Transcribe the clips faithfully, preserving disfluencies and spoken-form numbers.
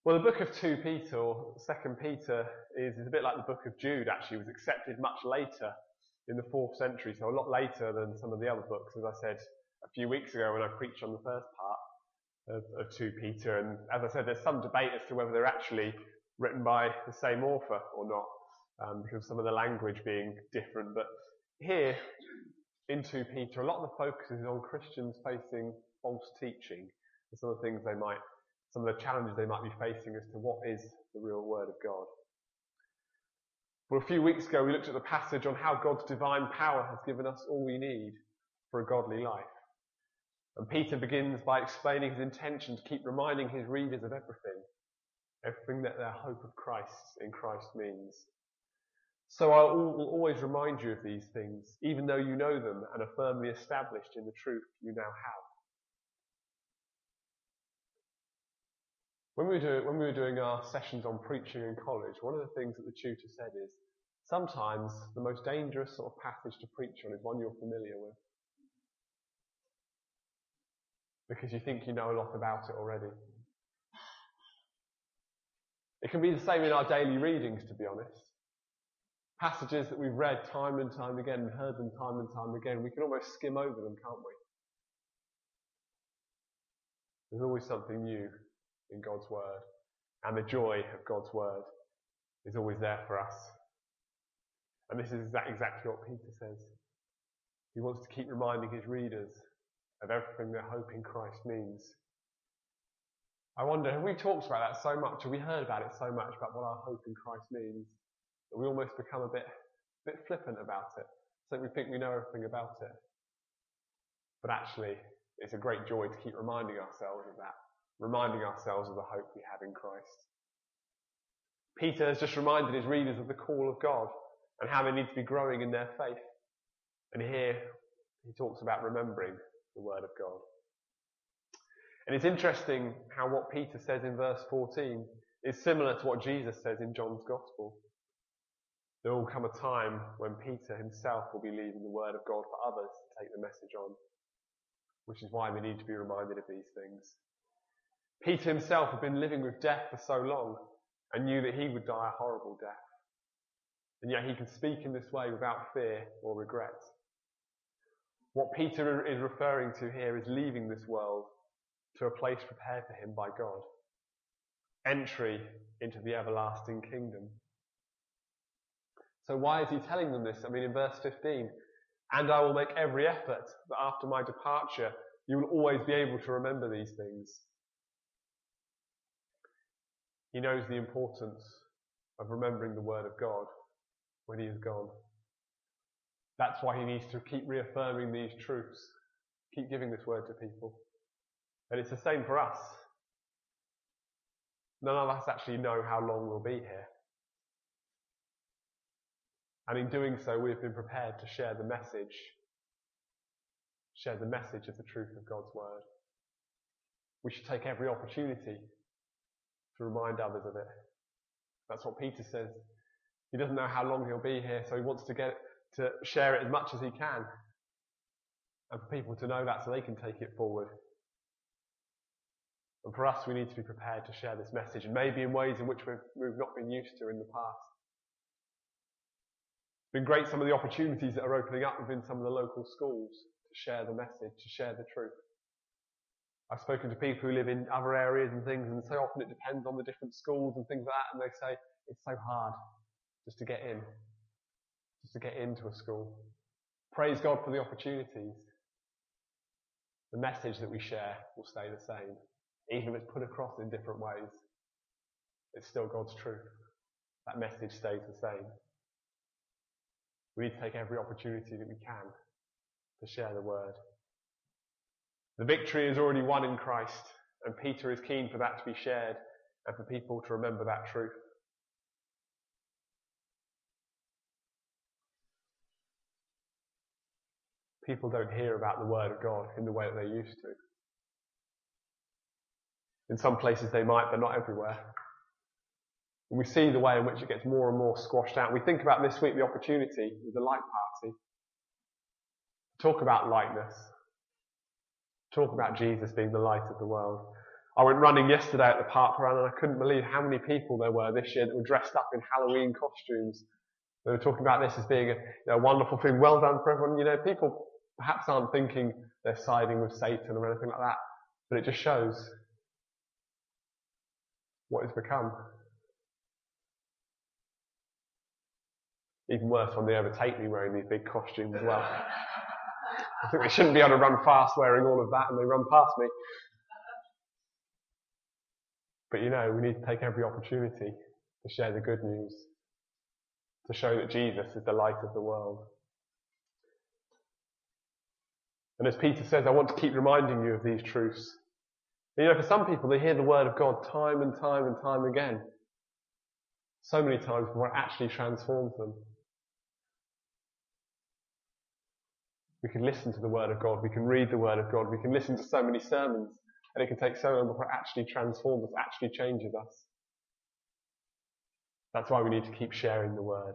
Well, the book of Second Peter, or Second Peter, is, is a bit like the book of Jude, actually. It was accepted much later in the fourth century, so a lot later than some of the other books, as I said a few weeks ago when I preached on the first part of, of Second Peter. And as I said, there's some debate as to whether they're actually written by the same author or not, um, because of some of the language being different. But here in Second Peter, a lot of the focus is on Christians facing false teaching and some of the things they might some of the challenges they might be facing as to what is the real Word of God. Well, a few weeks ago we looked at the passage on how God's divine power has given us all we need for a godly life. And Peter begins by explaining his intention to keep reminding his readers of everything, everything that their hope of Christ in Christ means. So I will always remind you of these things, even though you know them and are firmly established in the truth you now have. When we, were doing, when we were doing our sessions on preaching in college, one of the things that the tutor said is, sometimes the most dangerous sort of passage to preach on is one you're familiar with. Because you think you know a lot about it already. It can be the same in our daily readings, to be honest. Passages that we've read time and time again and heard them time and time again, we can almost skim over them, can't we? There's always something new in God's Word, and the joy of God's Word is always there for us. And this is exactly what Peter says. He wants to keep reminding his readers of everything that hope in Christ means. I wonder, have we talked about that so much, have we heard about it so much, about what our hope in Christ means, that we almost become a bit, bit flippant about it, so we think we know everything about it. But actually, it's a great joy to keep reminding ourselves of that. Reminding ourselves of the hope we have in Christ. Peter has just reminded his readers of the call of God and how they need to be growing in their faith. And here he talks about remembering the Word of God. And it's interesting how what Peter says in verse fourteen is similar to what Jesus says in John's Gospel. There will come a time when Peter himself will be leaving the Word of God for others to take the message on, which is why we need to be reminded of these things. Peter himself had been living with death for so long and knew that he would die a horrible death. And yet he could speak in this way without fear or regret. What Peter is referring to here is leaving this world to a place prepared for him by God. Entry into the everlasting kingdom. So why is he telling them this? I mean, in verse fifteen, and I will make every effort that after my departure you will always be able to remember these things. He knows the importance of remembering the Word of God when he is gone. That's why he needs to keep reaffirming these truths, keep giving this word to people. And it's the same for us. None of us actually know how long we'll be here. And in doing so, we've been prepared to share the message, share the message of the truth of God's Word. We should take every opportunity to remind others of it. That's what Peter says. He doesn't know how long he'll be here, so he wants to get to share it as much as he can, and for people to know that so they can take it forward. And for us, we need to be prepared to share this message, and maybe in ways in which we've, we've not been used to in the past. It's been great, some of the opportunities that are opening up within some of the local schools to share the message, to share the truth. I've spoken to people who live in other areas and things, and so often it depends on the different schools and things like that, and they say it's so hard just to get in, just to get into a school. Praise God for the opportunities. The message that we share will stay the same, even if it's put across in different ways. It's still God's truth. That message stays the same. We need to take every opportunity that we can to share the word. The victory is already won in Christ, and Peter is keen for that to be shared and for people to remember that truth. People don't hear about the Word of God in the way that they used to. In some places they might, but not everywhere. And we see the way in which it gets more and more squashed out. We think about this week the opportunity with the light party. Talk about lightness. Talk about Jesus being the light of the world. I went running yesterday at the park run and I couldn't believe how many people there were this year that were dressed up in Halloween costumes. They were talking about this as being a, you know, wonderful thing. Well done for everyone. You know, people perhaps aren't thinking they're siding with Satan or anything like that, but it just shows what it's become. Even worse when they overtake me wearing these big costumes as well. I think they shouldn't be able to run fast wearing all of that and they run past me. But you know, we need to take every opportunity to share the good news, to show that Jesus is the light of the world. And as Peter says, I want to keep reminding you of these truths. And you know, for some people, they hear the word of God time and time and time again. So many times before it actually transforms them. We can listen to the word of God, we can read the word of God, we can listen to so many sermons, and it can take so long before it actually transforms us, actually changes us. That's why we need to keep sharing the word.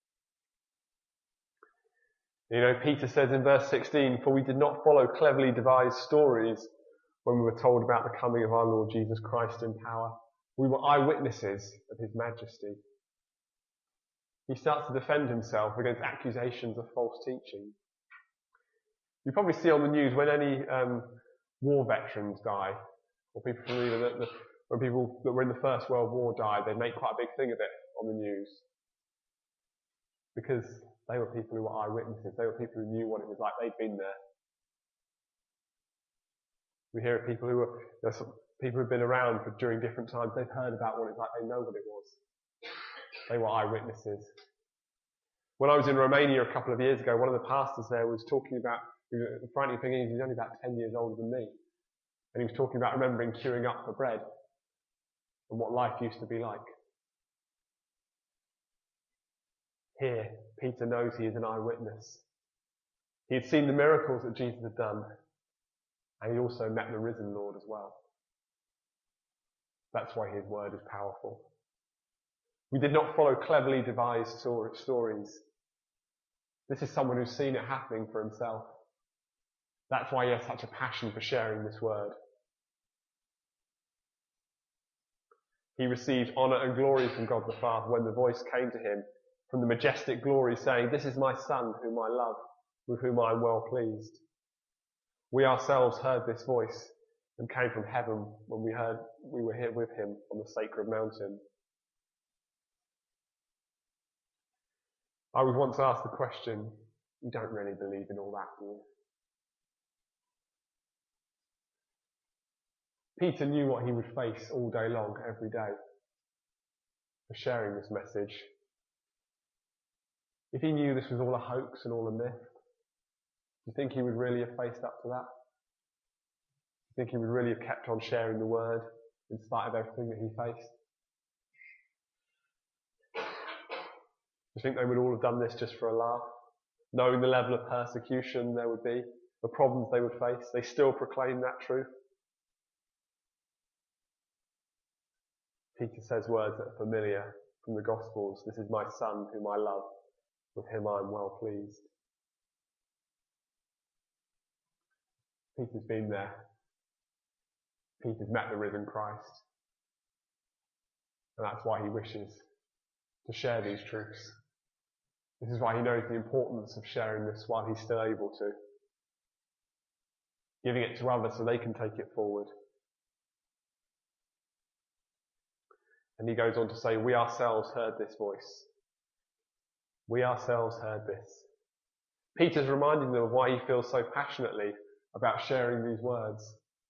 You know, Peter says in verse sixteen, "For we did not follow cleverly devised stories when we were told about the coming of our Lord Jesus Christ in power. We were eyewitnesses of his majesty." He starts to defend himself against accusations of false teaching. You probably see on the news when any um, war veterans die, or people from the, the, the, when people that were in the First World War died, they make quite a big thing of it on the news. Because they were people who were eyewitnesses. They were people who knew what it was like. They'd been there. We hear of people who were, you know, some people who've been around for during different times. They've heard about what it's like. They know what it was. They were eyewitnesses. When I was in Romania a couple of years ago, one of the pastors there was talking about, the frightening thing is he's only about ten years older than me. And he was talking about remembering queuing up for bread and what life used to be like. Here, Peter knows he is an eyewitness. He had seen the miracles that Jesus had done, and he also met the risen Lord as well. That's why his word is powerful. We did not follow cleverly devised stories. This is someone who's seen it happening for himself. That's why he has such a passion for sharing this word. He received honour and glory from God the Father when the voice came to him from the majestic glory saying, "This is my Son whom I love, with whom I am well pleased." We ourselves heard this voice and came from heaven when we heard we were here with him on the sacred mountain. I was once asked the question, you don't really believe in all that, do you? Peter knew what he would face all day long, every day, for sharing this message. If he knew this was all a hoax and all a myth, do you think he would really have faced up to that? Do you think he would really have kept on sharing the word in spite of everything that he faced? Do you think they would all have done this just for a laugh? Knowing the level of persecution there would be, the problems they would face, they still proclaim that truth? Peter says words that are familiar from the Gospels. This is my Son whom I love. With him I am well pleased. Peter's been there. Peter's met the risen Christ. And that's why he wishes to share these truths. This is why he knows the importance of sharing this while he's still able to. Giving it to others so they can take it forward. And he goes on to say, we ourselves heard this voice. We ourselves heard this. Peter's reminding them of why he feels so passionately about sharing these words.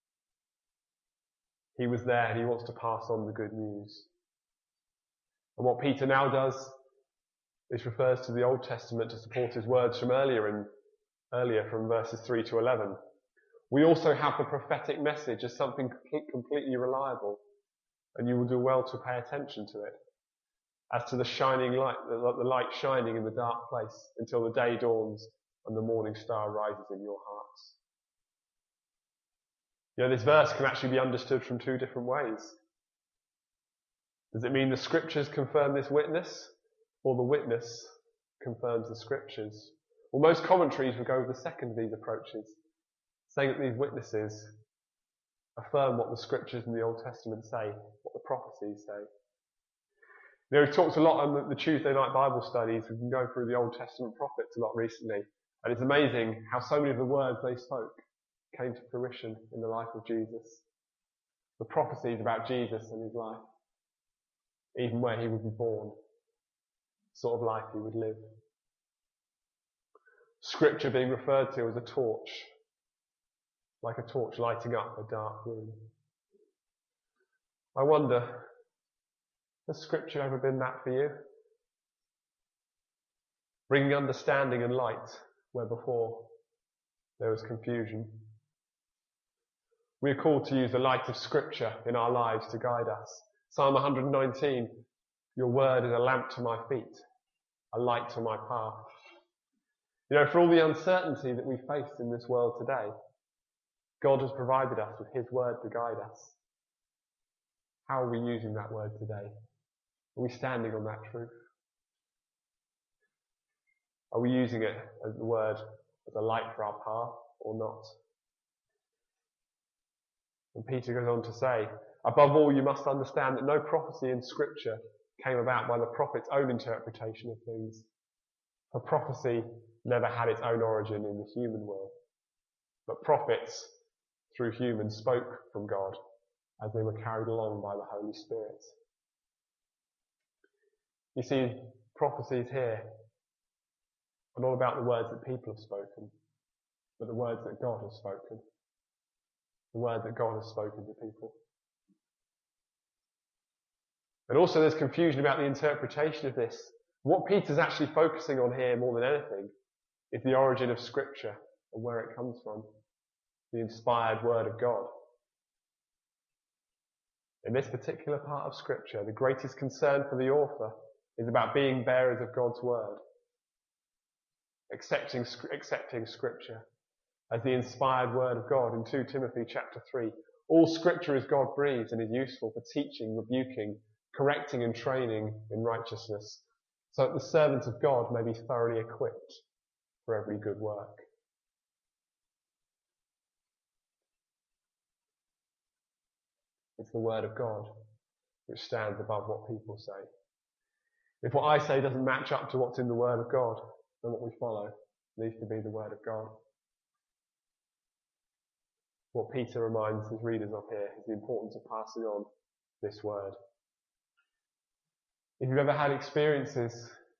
He was there and he wants to pass on the good news. And what Peter now does is refers to the Old Testament to support his words from earlier in, earlier from verses three to eleven. We also have the prophetic message as something completely reliable, and you will do well to pay attention to it. As to the shining light, the light shining in the dark place until the day dawns and the morning star rises in your hearts. You know, this verse can actually be understood from two different ways. Does it mean the scriptures confirm this witness, or the witness confirms the scriptures? Well, most commentaries would go with the second of these approaches, saying that these witnesses affirm what the scriptures in the Old Testament say, what the prophecies say. You know, we've talked a lot on the, the Tuesday night Bible studies. We've been going through the Old Testament prophets a lot recently. And it's amazing how so many of the words they spoke came to fruition in the life of Jesus. The prophecies about Jesus and his life, even where he would be born, sort of life he would live. Scripture being referred to as a torch, like a torch lighting up a dark room. I wonder, has Scripture ever been that for you? Bringing understanding and light where before there was confusion. We are called to use the light of Scripture in our lives to guide us. Psalm one hundred nineteen, your word is a lamp to my feet, a light to my path. You know, for all the uncertainty that we face in this world today, God has provided us with his word to guide us. How are we using that word today? Are we standing on that truth? Are we using it as the word as a light for our path or not? And Peter goes on to say, above all, you must understand that no prophecy in Scripture came about by the prophet's own interpretation of things. For prophecy never had its own origin in the human will. But prophets, through humans, spoke from God as they were carried along by the Holy Spirit. You see, prophecies here are not about the words that people have spoken, but the words that God has spoken. The word that God has spoken to people. And also there's confusion about the interpretation of this. What Peter's actually focusing on here more than anything is the origin of Scripture and where it comes from. The inspired word of God. In this particular part of Scripture, the greatest concern for the author is about being bearers of God's word. Accepting, accepting Scripture as the inspired word of God in Second Timothy chapter three. All Scripture is God-breathed and is useful for teaching, rebuking, correcting and training in righteousness, so that the servant of God may be thoroughly equipped for every good work. It's the word of God which stands above what people say. If what I say doesn't match up to what's in the word of God, then what we follow needs to be the word of God. What Peter reminds his readers of here is the importance of passing on this word. If you've ever had experiences,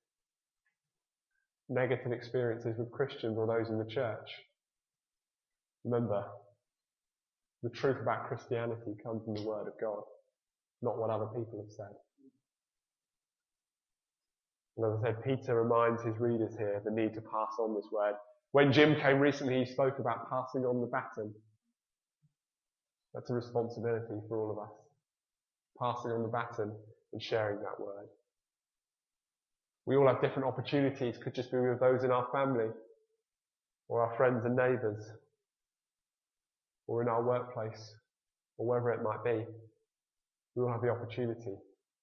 negative experiences with Christians or those in the church, remember, the truth about Christianity comes from the word of God, not what other people have said. And as I said, Peter reminds his readers here of the need to pass on this word. When Jim came recently, he spoke about passing on the baton. That's a responsibility for all of us. Passing on the baton and sharing that word. We all have different opportunities. Could just be with those in our family, or our friends and neighbours, or in our workplace, or wherever it might be. We all have the opportunity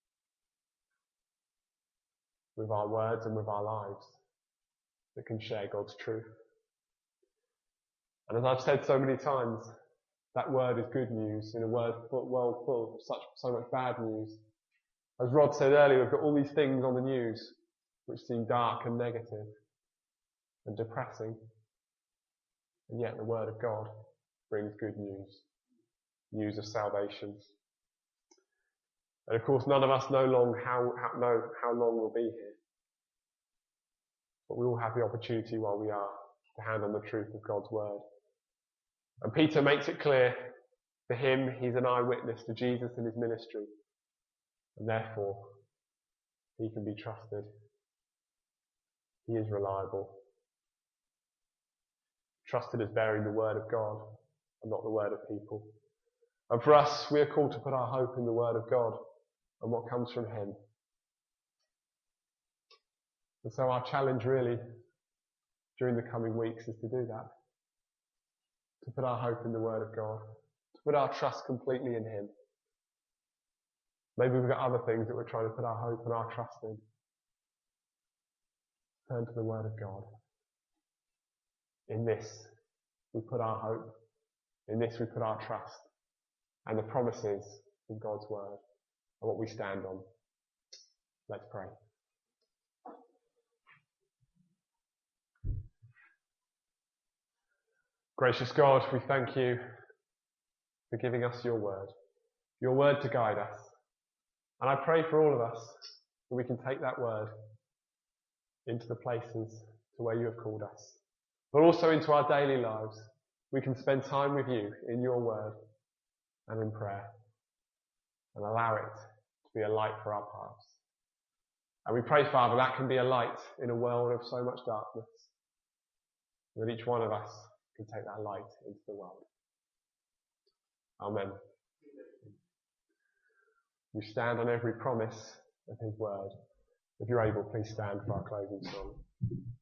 with our words and with our lives that can share God's truth. And as I've said so many times, that word is good news in a world full of such so much bad news. As Rod said earlier, we've got all these things on the news which seem dark and negative and depressing. And yet the word of God brings good news. News of salvation. And of course none of us know long how, how, know how long we'll be here. But we all have the opportunity while we are to hand on the truth of God's word. And Peter makes it clear, for him, he's an eyewitness to Jesus and his ministry. And therefore, he can be trusted. He is reliable. Trusted as bearing the word of God and not the word of people. And for us, we are called to put our hope in the word of God and what comes from him. And so our challenge really during the coming weeks is to do that. To put our hope in the word of God. To put our trust completely in him. Maybe we've got other things that we're trying to put our hope and our trust in. Turn to the word of God. In this we put our hope. In this we put our trust. and the promises of God's word are what we stand on. Let's pray. Gracious God, we thank you for giving us your word, your word to guide us. And I pray for all of us that we can take that word into the places to where you have called us, but also into our daily lives. We can spend time with you in your word and in prayer and allow it to be a light for our paths. And we pray, Father, that can be a light in a world of so much darkness, that each one of us can take that light into the world. Amen. We stand on every promise of his word. If you're able, please stand for our closing song.